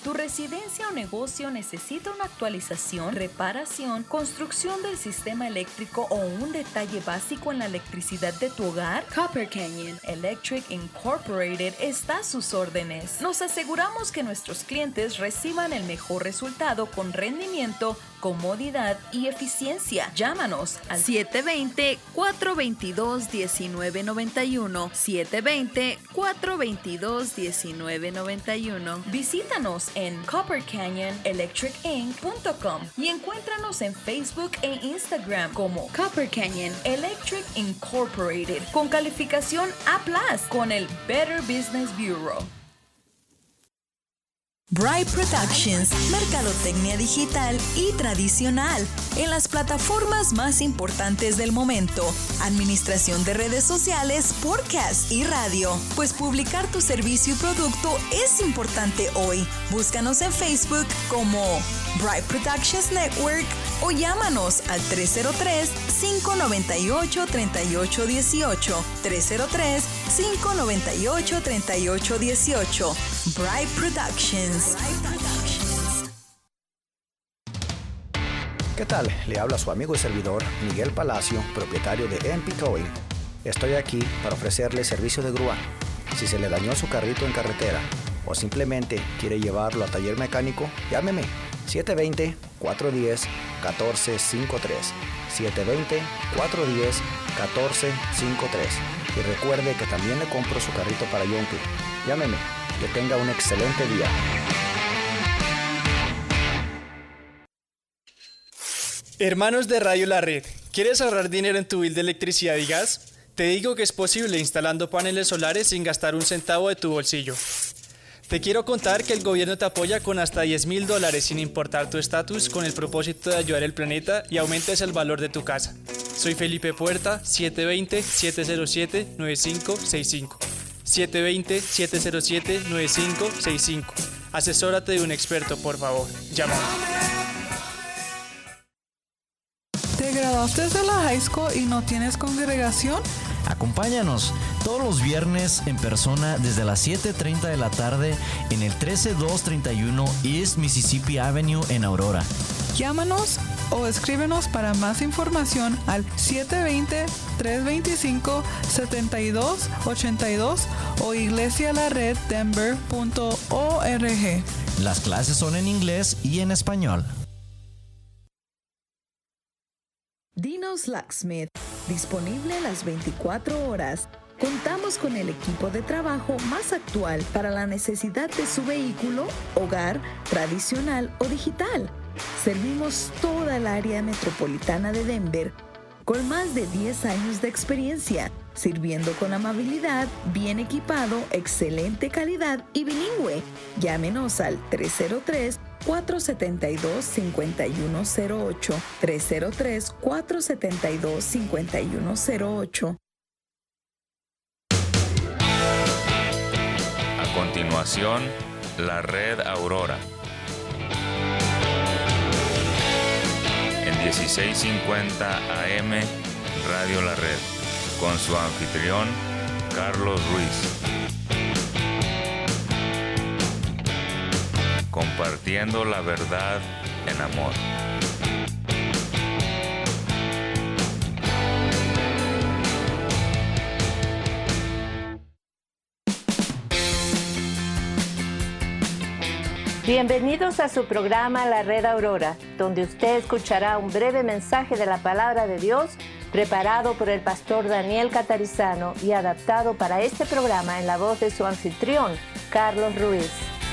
¿Tu residencia o negocio necesita una actualización, reparación, construcción del sistema eléctrico o un detalle básico en la electricidad de tu hogar? Copper Canyon Electric Incorporated está a sus órdenes. Nos aseguramos que nuestros clientes reciban el mejor resultado con rendimiento, comodidad y eficiencia. Llámanos al 720-422-1991. 720-422-1991. Visítanos en coppercanyonelectricinc.com y encuéntranos en Facebook e Instagram como Copper Canyon Electric Incorporated con calificación A+ con el Better Business Bureau. Bright Productions, mercadotecnia digital y tradicional en las plataformas más importantes del momento, administración de redes sociales, podcast y radio. Pues publicar tu servicio y producto es importante hoy. Búscanos en Facebook como Bright Productions Network o llámanos al 303-598-3818. 303-598-3818. Bright Productions. ¿Qué tal? Le habla su amigo y servidor Miguel Palacio, propietario de MP Towing. Estoy aquí para ofrecerle servicio de grúa. Si se le dañó su carrito en carretera o simplemente quiere llevarlo a taller mecánico, llámeme 720-410-1453. 720-410-1453. Y recuerde que también le compro su carrito para Yonke. Llámeme. Que tenga un excelente día. Hermanos de Radio La Red, ¿quieres ahorrar dinero en tu bill de electricidad y gas? Te digo que es posible instalando paneles solares sin gastar un centavo de tu bolsillo. Te quiero contar que el gobierno te apoya con hasta $10,000 sin importar tu estatus, con el propósito de ayudar al planeta y aumentes el valor de tu casa. Soy Felipe Puerta, 720-707-9565. 720-707-9565. Asesórate de un experto, por favor. Llama. ¿Te graduaste de la high school y no tienes congregación? Acompáñanos todos los viernes en persona desde las 7:30 de la tarde en el 13231 East Mississippi Avenue en Aurora. Llámanos o escríbenos para más información al 720-325-7282 o iglesialareddenver.org. Las clases son en inglés y en español. Dino's Locksmith, disponible las 24 horas. Contamos con el equipo de trabajo más actual para la necesidad de su vehículo, hogar, tradicional o digital. Servimos toda el área metropolitana de Denver con más de 10 años de experiencia, sirviendo con amabilidad, bien equipado, excelente calidad y bilingüe. Llámenos al 303-472-5108. 303-472-5108. A continuación, la Red Aurora. En 1650 AM, Radio La Red, con su anfitrión, Carlos Ruiz. Compartiendo la verdad en amor. Bienvenidos a su programa La Red Aurora, donde usted escuchará un breve mensaje de la Palabra de Dios preparado por el pastor Daniel Catarizano y adaptado para este programa en la voz de su anfitrión, Carlos Ruiz.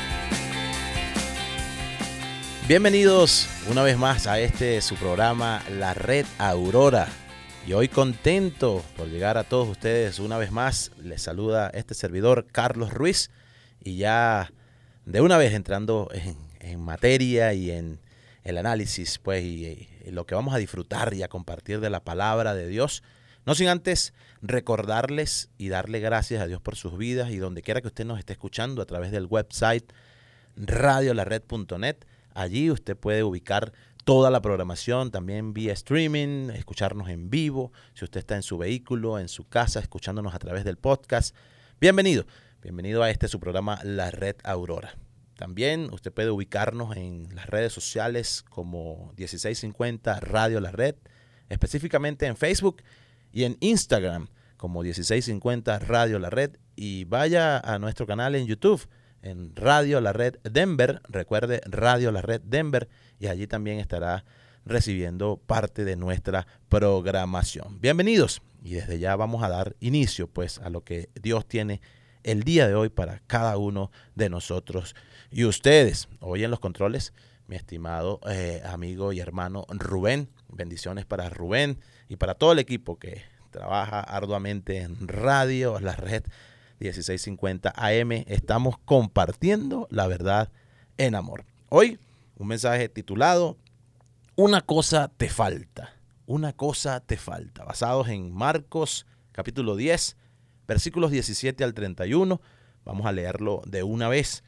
Bienvenidos una vez más a su programa La Red Aurora. Y hoy contento por llegar a todos ustedes una vez más. Les saluda este servidor Carlos Ruiz y ya de una vez entrando en materia y en el análisis, pues, y lo que vamos a disfrutar y a compartir de la palabra de Dios. No sin antes recordarles y darle gracias a Dios por sus vidas y donde quiera que usted nos esté escuchando a través del website radiolared.net. Allí usted puede ubicar toda la programación, también vía streaming, escucharnos en vivo. Si usted está en su vehículo, en su casa, escuchándonos a través del podcast, bienvenido a su programa La Red Aurora. También usted puede ubicarnos en las redes sociales como 1650 Radio La Red, específicamente en Facebook y en Instagram como 1650 Radio La Red. Y vaya a nuestro canal en YouTube, en Radio La Red Denver. Recuerde, Radio La Red Denver, y allí también estará recibiendo parte de nuestra programación. Bienvenidos, y desde ya vamos a dar inicio pues a lo que Dios tiene el día de hoy para cada uno de nosotros y ustedes. Hoy en los controles, mi estimado amigo y hermano Rubén. Bendiciones para Rubén y para todo el equipo que trabaja arduamente en Radio La Red 1650 AM. Estamos compartiendo la verdad en amor. Hoy un mensaje titulado Una cosa te falta. Una cosa te falta. Basados en Marcos capítulo 10, versículos 17 al 31. Vamos a leerlo de una vez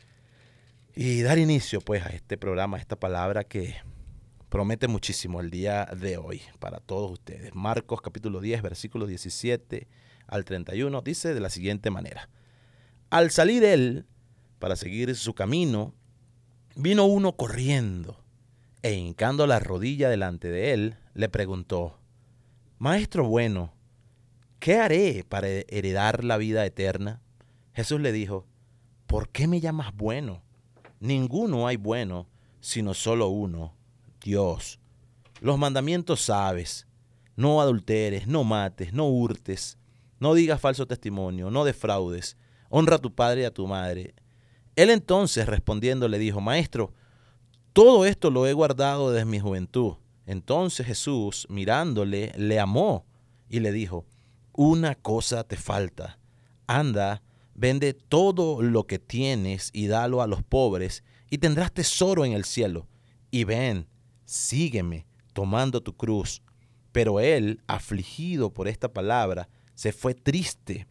y dar inicio pues a este programa, a esta palabra que promete muchísimo el día de hoy para todos ustedes. Marcos capítulo 10, versículos 17 al 31 dice de la siguiente manera: Al salir él para seguir su camino, vino uno corriendo e hincando la rodilla delante de él, le preguntó: Maestro bueno, ¿qué haré para heredar la vida eterna? Jesús le dijo: ¿Por qué me llamas bueno? Ninguno hay bueno, sino solo uno, Dios. Los mandamientos sabes: no adulteres, no mates, no hurtes, no digas falso testimonio, no defraudes, honra a tu padre y a tu madre. Él entonces respondiendo le dijo: Maestro, todo esto lo he guardado desde mi juventud. Entonces Jesús, mirándole, le amó y le dijo: Una cosa te falta. Anda, vende todo lo que tienes y dalo a los pobres, y tendrás tesoro en el cielo. Y ven, sígueme, tomando tu cruz. Pero él, afligido por esta palabra, se fue triste,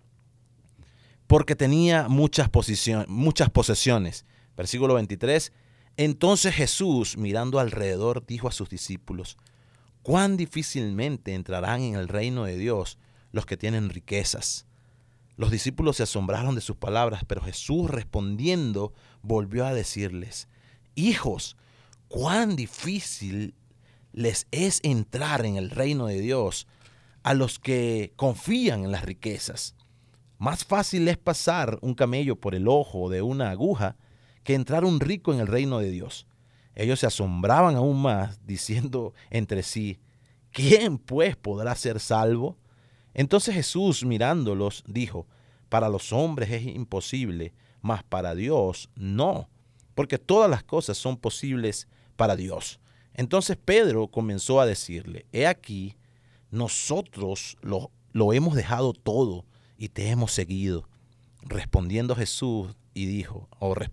porque tenía muchas posesiones. Versículo 23. Entonces Jesús, mirando alrededor, dijo a sus discípulos: Cuán difícilmente entrarán en el reino de Dios los que tienen riquezas. Los discípulos se asombraron de sus palabras, pero Jesús respondiendo volvió a decirles: Hijos, cuán difícil les es entrar en el reino de Dios a los que confían en las riquezas. Más fácil es pasar un camello por el ojo de una aguja que entrar un rico en el reino de Dios. Ellos se asombraban aún más, diciendo entre sí: ¿Quién pues podrá ser salvo? Entonces Jesús, mirándolos, dijo: Para los hombres es imposible, mas para Dios no, porque todas las cosas son posibles para Dios. Entonces Pedro comenzó a decirle: He aquí, nosotros lo hemos dejado todo y te hemos seguido. Respondió Jesús y dijo: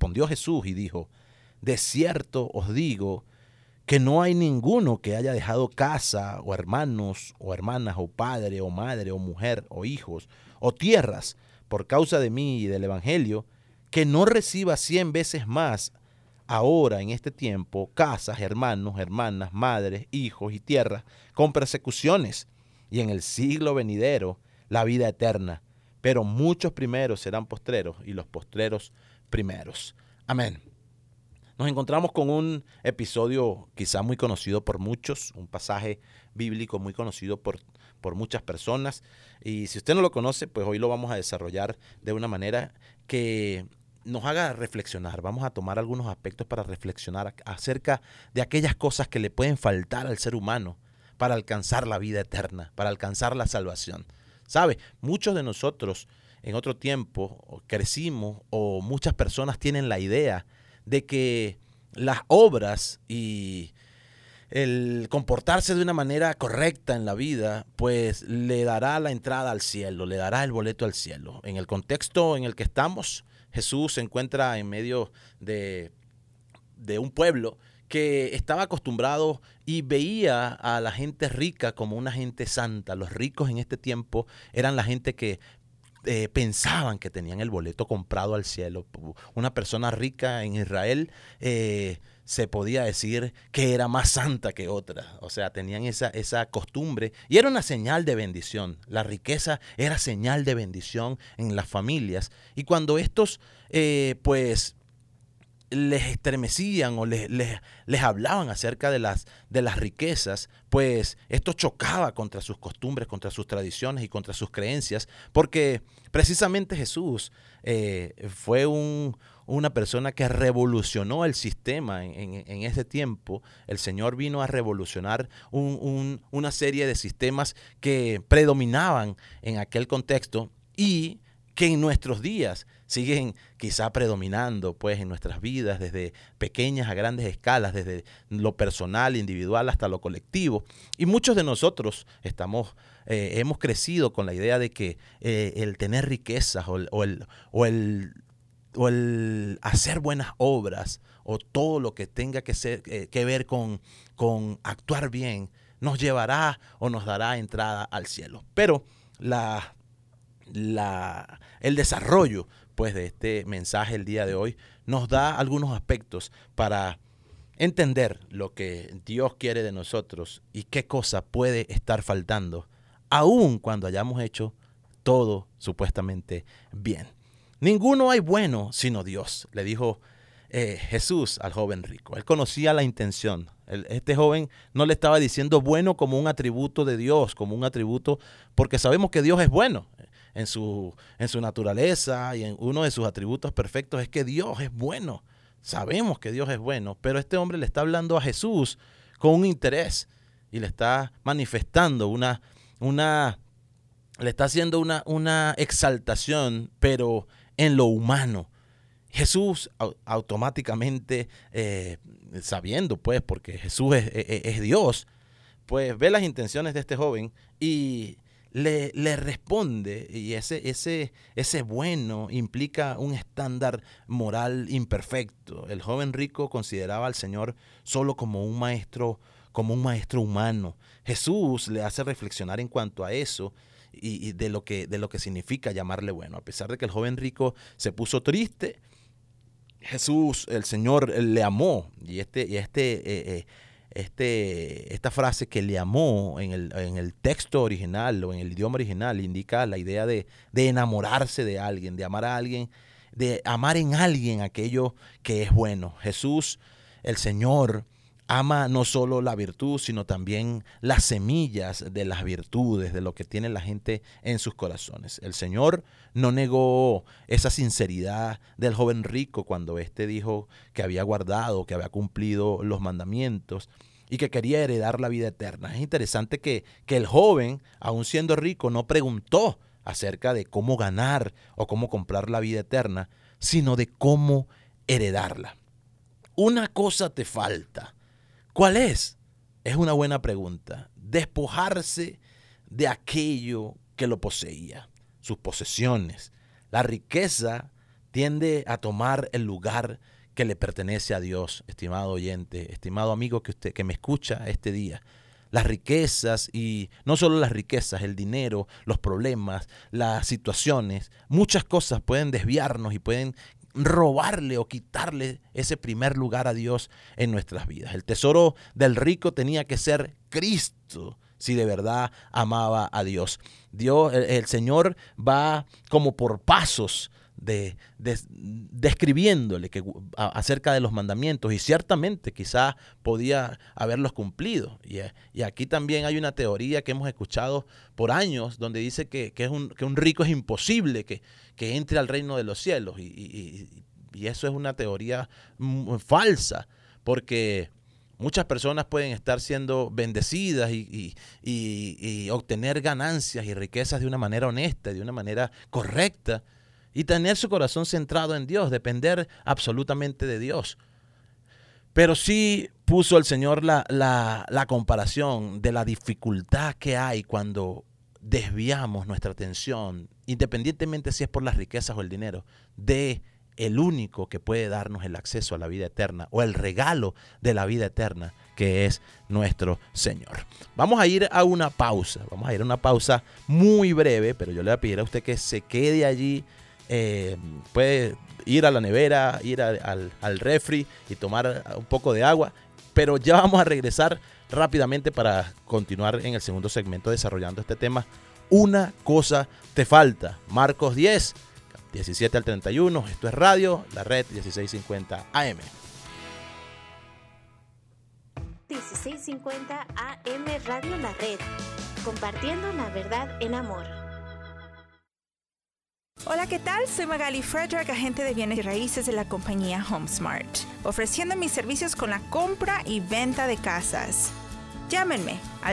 De cierto os digo que no hay ninguno que haya dejado casa, o hermanos, o hermanas, o padre, o madre, o mujer, o hijos, o tierras, por causa de mí y del evangelio, que no reciba 100 veces más ahora en este tiempo casas, hermanos, hermanas, madres, hijos y tierras, con persecuciones, y en el siglo venidero la vida eterna. Pero muchos primeros serán postreros, y los postreros primeros. Amén. Nos encontramos con un episodio quizá muy conocido por muchos, un pasaje bíblico muy conocido por muchas personas. Y si usted no lo conoce, pues hoy lo vamos a desarrollar de una manera que nos haga reflexionar. Vamos a tomar algunos aspectos para reflexionar acerca de aquellas cosas que le pueden faltar al ser humano para alcanzar la vida eterna, para alcanzar la salvación. ¿Sabe? Muchos de nosotros en otro tiempo crecimos, o muchas personas tienen la idea de que las obras y el comportarse de una manera correcta en la vida, pues le dará la entrada al cielo, le dará el boleto al cielo. En el contexto en el que estamos, Jesús se encuentra en medio de un pueblo que estaba acostumbrado y veía a la gente rica como una gente santa. Los ricos en este tiempo eran la gente que pensaban que tenían el boleto comprado al cielo. Una persona rica en Israel se podía decir que era más santa que otra. O sea, tenían esa costumbre y era una señal de bendición. La riqueza era señal de bendición en las familias. Y cuando estos les estremecían o les hablaban acerca de las riquezas, pues esto chocaba contra sus costumbres, contra sus tradiciones y contra sus creencias, porque precisamente Jesús fue una persona que revolucionó el sistema en ese tiempo. El Señor vino a revolucionar una serie de sistemas que predominaban en aquel contexto y que en nuestros días siguen quizá predominando pues en nuestras vidas, desde pequeñas a grandes escalas, desde lo personal, individual hasta lo colectivo. Y muchos de nosotros hemos crecido con la idea de que el tener riquezas o el hacer buenas obras o todo lo que tenga que ver con actuar bien nos llevará o nos dará entrada al cielo. Pero el desarrollo pues de este mensaje el día de hoy nos da algunos aspectos para entender lo que Dios quiere de nosotros y qué cosa puede estar faltando, aun cuando hayamos hecho todo supuestamente bien. Ninguno hay bueno sino Dios, le dijo Jesús al joven rico. Él conocía la intención. Este joven no le estaba diciendo bueno como un atributo de Dios, como un atributo, porque sabemos que Dios es bueno. En su naturaleza y en uno de sus atributos perfectos es que Dios es bueno. Sabemos que Dios es bueno, pero este hombre le está hablando a Jesús con un interés y le está manifestando le está haciendo una exaltación, pero en lo humano. Jesús automáticamente, sabiendo pues, porque Jesús es Dios, pues ve las intenciones de este joven y le responde, y ese bueno implica un estándar moral imperfecto. El joven rico consideraba al Señor solo como un maestro humano. Jesús le hace reflexionar en cuanto a eso y de lo que significa llamarle bueno. A pesar de que el joven rico se puso triste, Jesús, el Señor, le amó. Y esta frase que le amó en el texto original o en el idioma original indica la idea de enamorarse de alguien, de amar a alguien, de amar en alguien aquello que es bueno. Jesús, el Señor, ama no solo la virtud, sino también las semillas de las virtudes, de lo que tiene la gente en sus corazones. El Señor no negó esa sinceridad del joven rico cuando éste dijo que había guardado, que había cumplido los mandamientos y que quería heredar la vida eterna. Es interesante que el joven, aun siendo rico, no preguntó acerca de cómo ganar o cómo comprar la vida eterna, sino de cómo heredarla. Una cosa te falta. ¿Cuál es? Es una buena pregunta. Despojarse de aquello que lo poseía, sus posesiones. La riqueza tiende a tomar el lugar que le pertenece a Dios, estimado oyente, estimado amigo que me escucha este día. Las riquezas, y no solo las riquezas, el dinero, los problemas, las situaciones, muchas cosas pueden desviarnos y pueden robarle o quitarle ese primer lugar a Dios en nuestras vidas. El tesoro del rico tenía que ser Cristo, si de verdad amaba a Dios. El Señor va como por pasos describiéndole acerca de los mandamientos, y ciertamente quizás podía haberlos cumplido. Y aquí también hay una teoría que hemos escuchado por años donde dice que un rico es imposible que entre al reino de los cielos, y eso es una teoría falsa, porque muchas personas pueden estar siendo bendecidas y obtener ganancias y riquezas de una manera honesta, de una manera correcta, y tener su corazón centrado en Dios, depender absolutamente de Dios. Pero sí puso el Señor la comparación de la dificultad que hay cuando desviamos nuestra atención, independientemente si es por las riquezas o el dinero, de el único que puede darnos el acceso a la vida eterna o el regalo de la vida eterna, que es nuestro Señor. Vamos a ir a una pausa. Vamos a ir a una pausa muy breve, pero yo le voy a pedir a usted que se quede allí. Puede ir a la nevera, ir al refri y tomar un poco de agua, pero ya vamos a regresar rápidamente para continuar en el segundo segmento desarrollando este tema. Una cosa te falta. Marcos 10, 17 al 31. Esto es radio, la red 1650 AM. 1650 AM Radio La Red, compartiendo la verdad en amor. Hola, ¿qué tal? Soy Magali Frederick, agente de bienes y raíces de la compañía HomeSmart, ofreciendo mis servicios con la compra y venta de casas. Llámenme al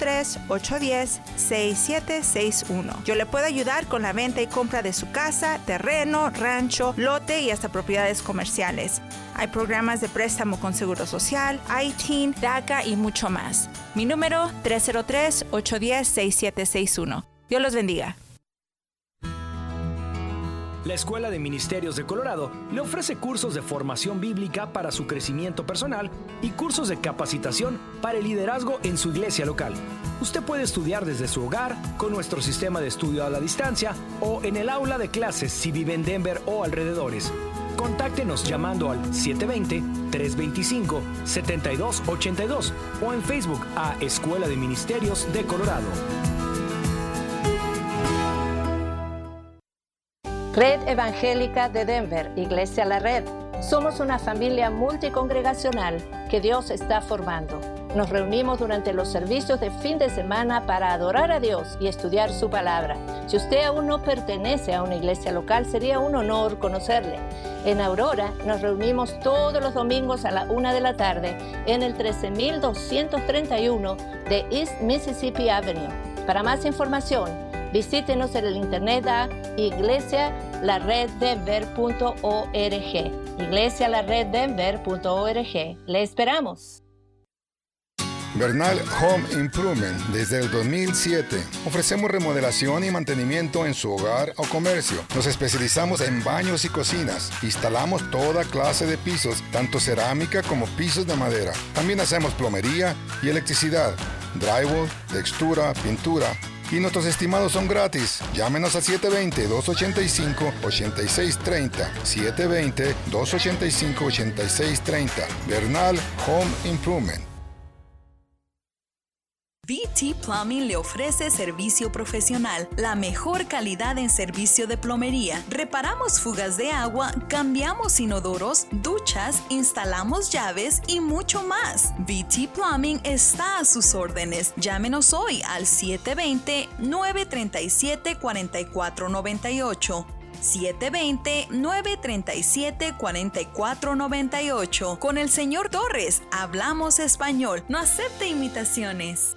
303-810-6761. Yo le puedo ayudar con la venta y compra de su casa, terreno, rancho, lote y hasta propiedades comerciales. Hay programas de préstamo con Seguro Social, ITIN, DACA y mucho más. Mi número 303-810-6761. Dios los bendiga. La Escuela de Ministerios de Colorado le ofrece cursos de formación bíblica para su crecimiento personal y cursos de capacitación para el liderazgo en su iglesia local. Usted puede estudiar desde su hogar con nuestro sistema de estudio a la distancia o en el aula de clases si vive en Denver o alrededores. Contáctenos llamando al 720-325-7282 o en Facebook a Escuela de Ministerios de Colorado. Red Evangélica de Denver, Iglesia La Red. Somos una familia multicongregacional que Dios está formando. Nos reunimos durante los servicios de fin de semana para adorar a Dios y estudiar su palabra. Si usted aún no pertenece a una iglesia local, sería un honor conocerle. En Aurora nos reunimos todos los domingos a la 1 de la tarde en el 13231 de East Mississippi Avenue. Para más información, visítenos en el internet a iglesialareddenver.org. iglesialareddenver.org. Le esperamos. Bernal Home Improvement. Desde el 2007 ofrecemos remodelación y mantenimiento en su hogar o comercio. Nos especializamos en baños y cocinas. Instalamos toda clase de pisos, tanto cerámica como pisos de madera. También hacemos plomería y electricidad, drywall, textura, pintura. Y nuestros estimados son gratis. Llámenos a 720-285-8630. 720-285-8630. Bernal Home Improvement. VT Plumbing le ofrece servicio profesional, la mejor calidad en servicio de plomería. Reparamos fugas de agua, cambiamos inodoros, duchas, instalamos llaves y mucho más. VT Plumbing está a sus órdenes. Llámenos hoy al 720-937-4498. 720-937-4498. Con el señor Torres, hablamos español. No acepte imitaciones.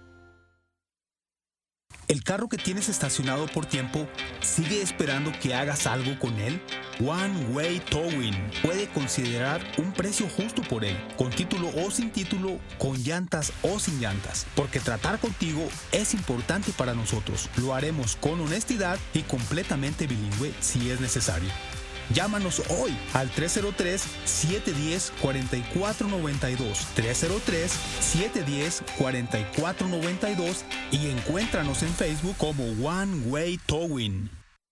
¿El carro que tienes estacionado por tiempo sigue esperando que hagas algo con él? One Way Towing puede considerar un precio justo por él, con título o sin título, con llantas o sin llantas, porque tratar contigo es importante para nosotros. Lo haremos con honestidad y completamente bilingüe si es necesario. Llámanos hoy al 303-710-4492, 303-710-4492 y encuéntranos en Facebook como One Way Towing.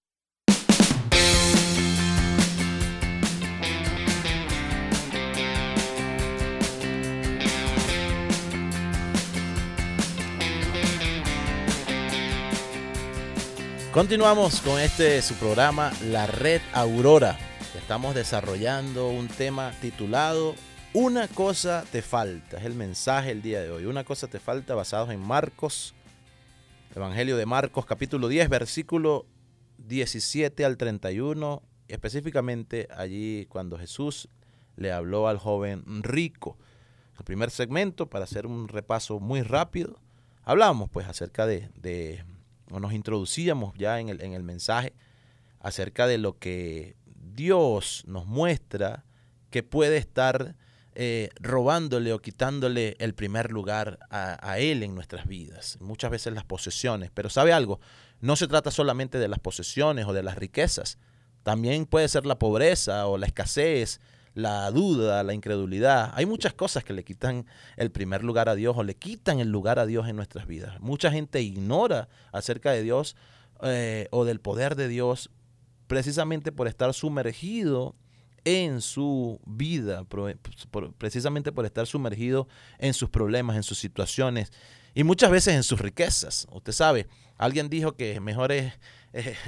Continuamos con su programa La Red Aurora. Estamos desarrollando un tema titulado Una cosa te falta. Es el mensaje el día de hoy. Una cosa te falta, basados en Marcos, Evangelio de Marcos, capítulo 10, versículo 17 al 31. Específicamente allí cuando Jesús le habló al joven rico. El primer segmento, para hacer un repaso muy rápido, hablamos pues acerca o nos introducíamos ya en el mensaje acerca de lo que Dios nos muestra que puede estar robándole o quitándole el primer lugar a Él en nuestras vidas. Muchas veces las posesiones. Pero ¿sabe algo? No se trata solamente de las posesiones o de las riquezas. También puede ser la pobreza o la escasez, la duda, la incredulidad. Hay muchas cosas que le quitan el primer lugar a Dios o le quitan el lugar a Dios en nuestras vidas. Mucha gente ignora acerca de Dios o del poder de Dios precisamente por estar sumergido en su vida, precisamente por estar sumergido en sus problemas, en sus situaciones y muchas veces en sus riquezas. Usted sabe, alguien dijo que mejor es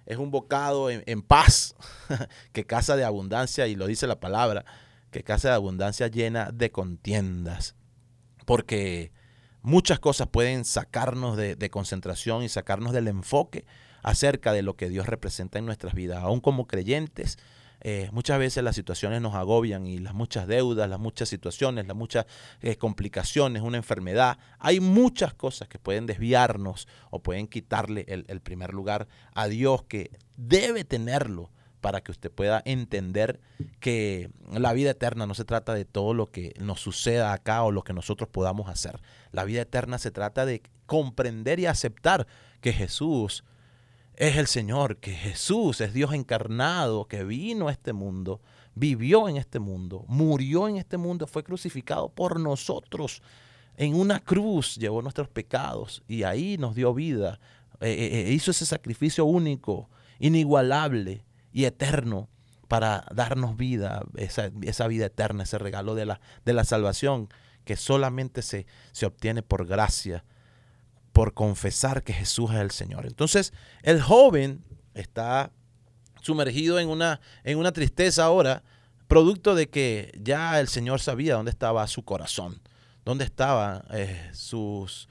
es un bocado en paz, que casa de abundancia, y lo dice la palabra, que casa de abundancia llena de contiendas. Porque muchas cosas pueden sacarnos de concentración y sacarnos del enfoque acerca de lo que Dios representa en nuestras vidas. Aún como creyentes, muchas veces las situaciones nos agobian, y las muchas deudas, las muchas situaciones, las muchas complicaciones, una enfermedad. Hay muchas cosas que pueden desviarnos o pueden quitarle el primer lugar a Dios, que debe tenerlo, para que usted pueda entender que la vida eterna no se trata de todo lo que nos suceda acá o lo que nosotros podamos hacer. La vida eterna se trata de comprender y aceptar que Jesús es el Señor, que Jesús es Dios encarnado, que vino a este mundo, vivió en este mundo, murió en este mundo, fue crucificado por nosotros en una cruz, llevó nuestros pecados y ahí nos dio vida, hizo ese sacrificio único, inigualable y eterno para darnos vida, esa vida eterna, ese regalo de la salvación que solamente se obtiene por gracia, por confesar que Jesús es el Señor. Entonces, el joven está sumergido en una tristeza ahora, producto de que ya el Señor sabía dónde estaba su corazón, dónde estaban sus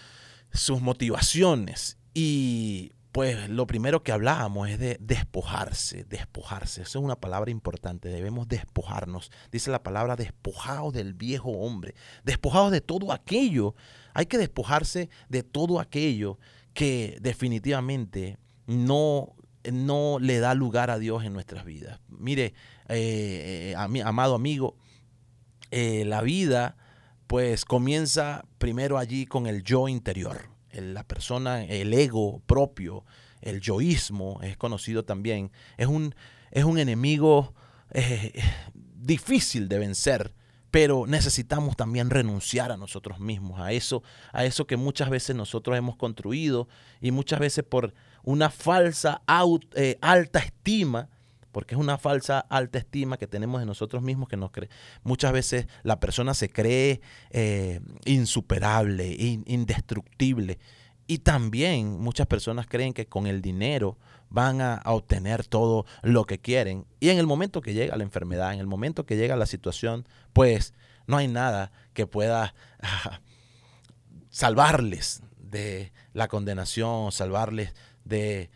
motivaciones. Y pues lo primero que hablábamos es de despojarse. Eso es una palabra importante. Debemos despojarnos. Dice la palabra despojados del viejo hombre. Despojados de todo aquello. Hay que despojarse de todo aquello que definitivamente no le da lugar a Dios en nuestras vidas. Mire, amado amigo, la vida pues comienza primero allí con el yo interior. La persona, el ego propio, el yoísmo, es conocido también, es un enemigo difícil de vencer, pero necesitamos también renunciar a nosotros mismos, a eso que muchas veces nosotros hemos construido, y muchas veces por una falsa alta estima, porque es una falsa alta estima que tenemos de nosotros mismos, que muchas veces la persona se cree insuperable, indestructible. Y también muchas personas creen que con el dinero van a obtener todo lo que quieren. Y en el momento que llega la enfermedad, en el momento que llega la situación, pues no hay nada que pueda salvarles de la condenación, salvarles de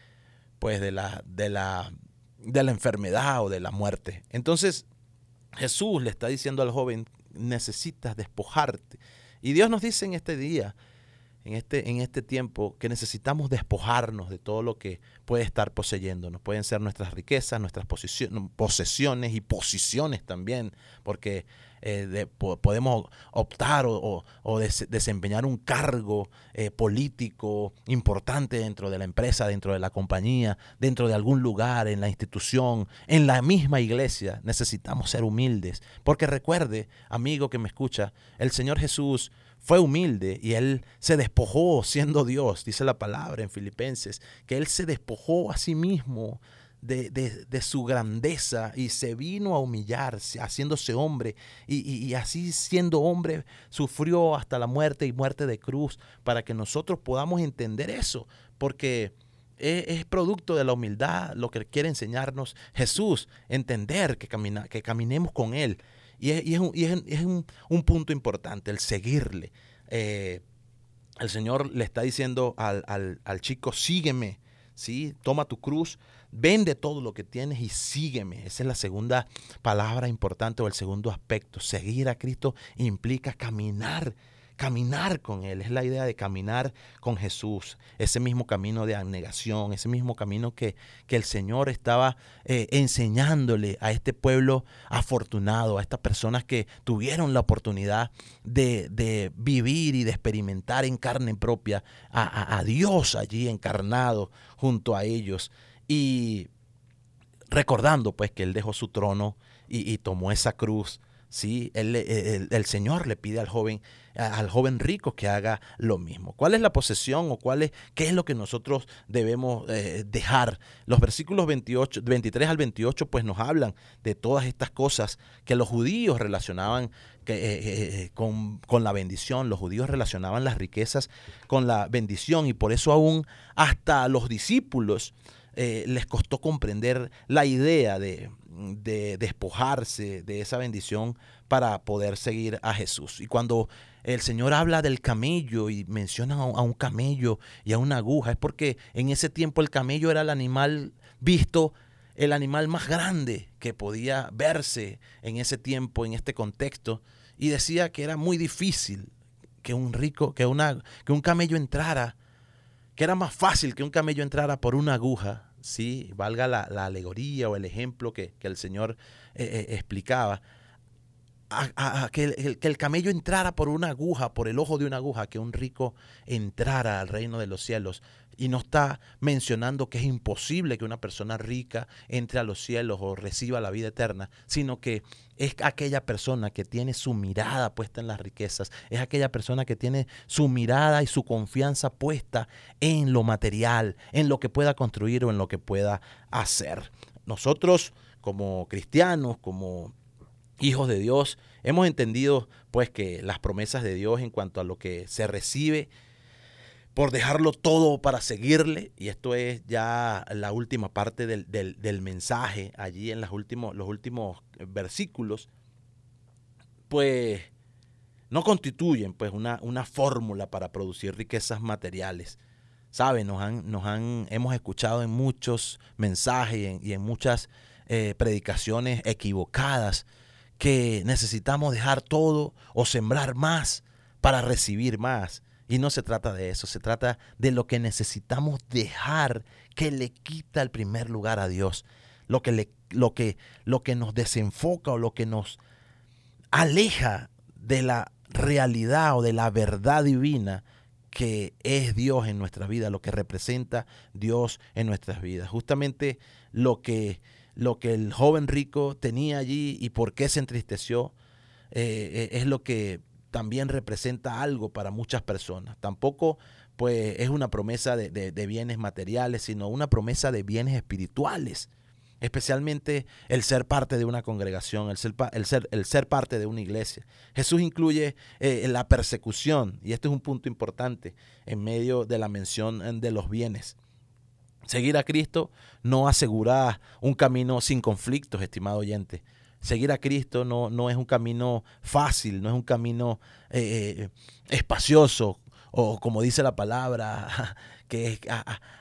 la enfermedad o de la muerte. Entonces Jesús le está diciendo al joven, necesitas despojarte. Y Dios nos dice en este día, en este tiempo, que necesitamos despojarnos de todo lo que puede estar poseyéndonos. Pueden ser nuestras riquezas, nuestras posesiones y posiciones también, porque podemos optar o desempeñar un cargo político importante dentro de la empresa, dentro de la compañía, dentro de algún lugar, en la institución, en la misma iglesia. Necesitamos ser humildes, porque recuerde, amigo que me escucha, el Señor Jesús fue humilde y Él se despojó siendo Dios. Dice la palabra en Filipenses que Él se despojó a sí mismo de su grandeza y se vino a humillarse, haciéndose hombre, y así siendo hombre sufrió hasta la muerte, y muerte de cruz, para que nosotros podamos entender eso, porque es producto de la humildad lo que quiere enseñarnos Jesús, entender que caminemos con Él. Y es un punto importante, el seguirle. El Señor le está diciendo al chico, sígueme, ¿sí? Toma tu cruz, vende todo lo que tienes y sígueme. Esa es la segunda palabra importante, o el segundo aspecto. Seguir a Cristo implica caminar con Él. Es la idea de caminar con Jesús, ese mismo camino de abnegación, ese mismo camino que el Señor estaba enseñándole a este pueblo afortunado, a estas personas que tuvieron la oportunidad de vivir y de experimentar en carne propia a Dios allí encarnado junto a ellos, y recordando pues que Él dejó su trono y tomó esa cruz. Sí, el Señor le pide al joven rico que haga lo mismo. ¿Cuál es la posesión qué es lo que nosotros debemos dejar? Los versículos 23 al 28 pues nos hablan de todas estas cosas que los judíos relacionaban con la bendición. Los judíos relacionaban las riquezas con la bendición, y por eso aún hasta los discípulos les costó comprender la idea de despojarse de esa bendición para poder seguir a Jesús. Y cuando el Señor habla del camello y menciona a un camello y a una aguja, es porque en ese tiempo el camello era el animal visto, el animal más grande que podía verse en ese tiempo, en este contexto, y decía que era muy difícil que un camello entrara, que era más fácil que un camello entrara por una aguja, ¿sí? Valga la alegoría o el ejemplo que el Señor explicaba, que el camello entrara por una aguja, por el ojo de una aguja, que un rico entrara al reino de los cielos. Y no está mencionando que es imposible que una persona rica entre a los cielos o reciba la vida eterna, sino que es aquella persona que tiene su mirada puesta en las riquezas, es aquella persona que tiene su mirada y su confianza puesta en lo material, en lo que pueda construir o en lo que pueda hacer. Nosotros, como cristianos, como hijos de Dios, hemos entendido pues que las promesas de Dios en cuanto a lo que se recibe por dejarlo todo para seguirle, y esto es ya la última parte del mensaje, allí en los últimos versículos, pues no constituyen pues una fórmula para producir riquezas materiales. ¿Saben? Hemos escuchado en muchos mensajes y en muchas predicaciones equivocadas que necesitamos dejar todo o sembrar más para recibir más. Y no se trata de eso, se trata de lo que necesitamos dejar que le quita el primer lugar a Dios. Lo que nos desenfoca o lo que nos aleja de la realidad o de la verdad divina que es Dios en nuestra vida, lo que representa Dios en nuestras vidas. Justamente lo que el joven rico tenía allí y por qué se entristeció es lo que también representa algo para muchas personas. Tampoco pues es una promesa de bienes materiales, sino una promesa de bienes espirituales, especialmente el ser parte de una congregación, el ser parte de una iglesia. Jesús incluye la persecución, y este es un punto importante en medio de la mención de los bienes. Seguir a Cristo no asegura un camino sin conflictos, estimado oyente. Seguir a Cristo no es un camino fácil, no es un camino espacioso, o como dice la palabra, que es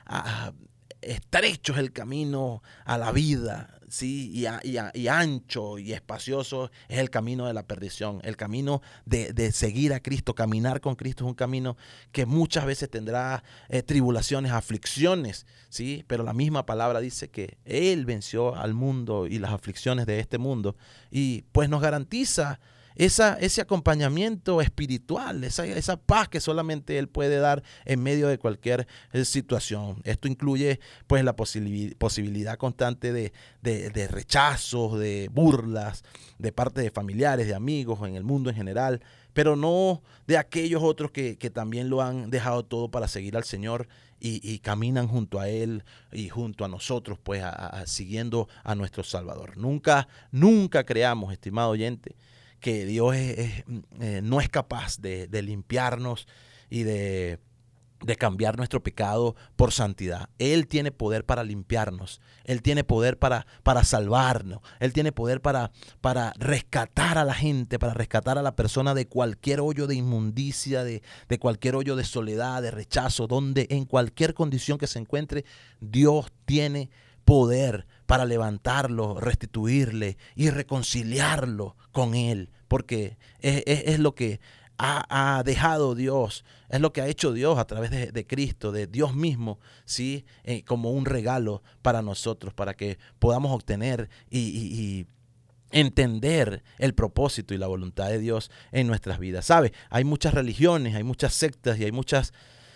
estrecho es el camino a la vida, ¿sí? Y ancho y espacioso es el camino de la perdición. El camino de seguir a Cristo, caminar con Cristo, es un camino que muchas veces tendrá tribulaciones, aflicciones, ¿sí? Pero la misma palabra dice que Él venció al mundo y las aflicciones de este mundo, y pues nos garantiza ese acompañamiento espiritual, esa paz que solamente Él puede dar en medio de cualquier situación. Esto incluye pues la posibilidad constante de rechazos, de burlas de parte de familiares, de amigos, en el mundo en general, pero no de aquellos otros que también lo han dejado todo para seguir al Señor y caminan junto a Él y junto a nosotros, pues siguiendo a nuestro Salvador. Nunca creamos, estimado oyente, que Dios no es capaz de limpiarnos y de cambiar nuestro pecado por santidad. Él tiene poder para limpiarnos. Él tiene poder para salvarnos. Él tiene poder para rescatar a la gente, para rescatar a la persona de cualquier hoyo de inmundicia, de cualquier hoyo de soledad, de rechazo, donde en cualquier condición que se encuentre, Dios tiene poder para levantarlo, restituirle y reconciliarlo con Él, porque es lo que ha dejado Dios, es lo que ha hecho Dios a través de Cristo, de Dios mismo, ¿sí? Como un regalo para nosotros, para que podamos obtener y entender el propósito y la voluntad de Dios en nuestras vidas. ¿Sabe? Hay muchas religiones, hay muchas sectas y hay muchas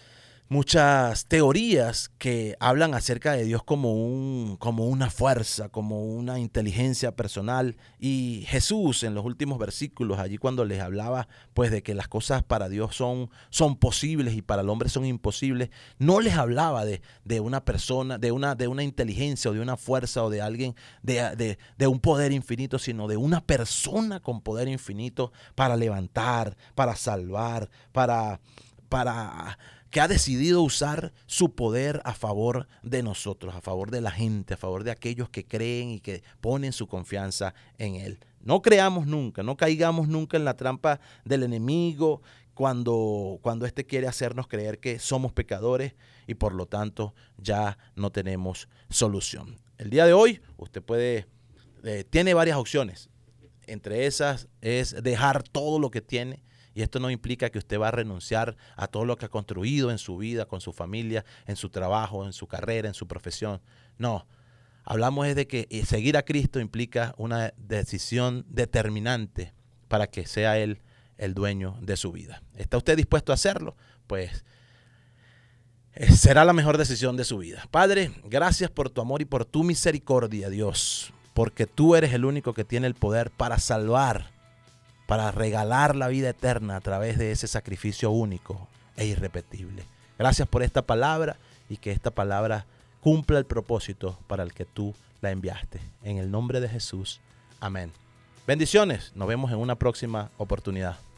teorías que hablan acerca de Dios como una fuerza, como una inteligencia personal. Y Jesús, en los últimos versículos, allí cuando les hablaba pues de que las cosas para Dios son posibles y para el hombre son imposibles, no les hablaba de una persona, de una inteligencia o de una fuerza o de alguien, de un poder infinito, sino de una persona con poder infinito para levantar, para salvar, para que ha decidido usar su poder a favor de nosotros, a favor de la gente, a favor de aquellos que creen y que ponen su confianza en Él. No creamos nunca, no caigamos nunca en la trampa del enemigo cuando éste quiere hacernos creer que somos pecadores y por lo tanto ya no tenemos solución. El día de hoy usted tiene varias opciones. Entre esas es dejar todo lo que tiene. Y esto no implica que usted va a renunciar a todo lo que ha construido en su vida, con su familia, en su trabajo, en su carrera, en su profesión. No, hablamos es de que seguir a Cristo implica una decisión determinante para que sea Él el dueño de su vida. ¿Está usted dispuesto a hacerlo? Pues será la mejor decisión de su vida. Padre, gracias por tu amor y por tu misericordia, Dios, porque tú eres el único que tiene el poder para salvar, para regalar la vida eterna a través de ese sacrificio único e irrepetible. Gracias por esta palabra y que esta palabra cumpla el propósito para el que tú la enviaste. En el nombre de Jesús. Amén. Bendiciones. Nos vemos en una próxima oportunidad.